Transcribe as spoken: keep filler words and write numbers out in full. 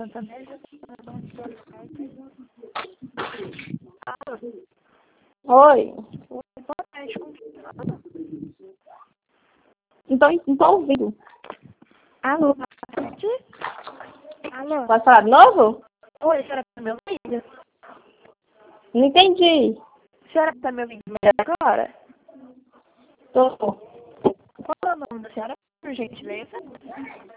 Oi. Boa tarde, como que fala? Não tô, não tô ouvindo. Alô, boa tarde? Alô? Pode falar de novo? Oi, a senhora tá me ouvindo? Não entendi. A senhora tá me ouvindo melhor agora? Tô. Qual é o nome da senhora, por gentileza?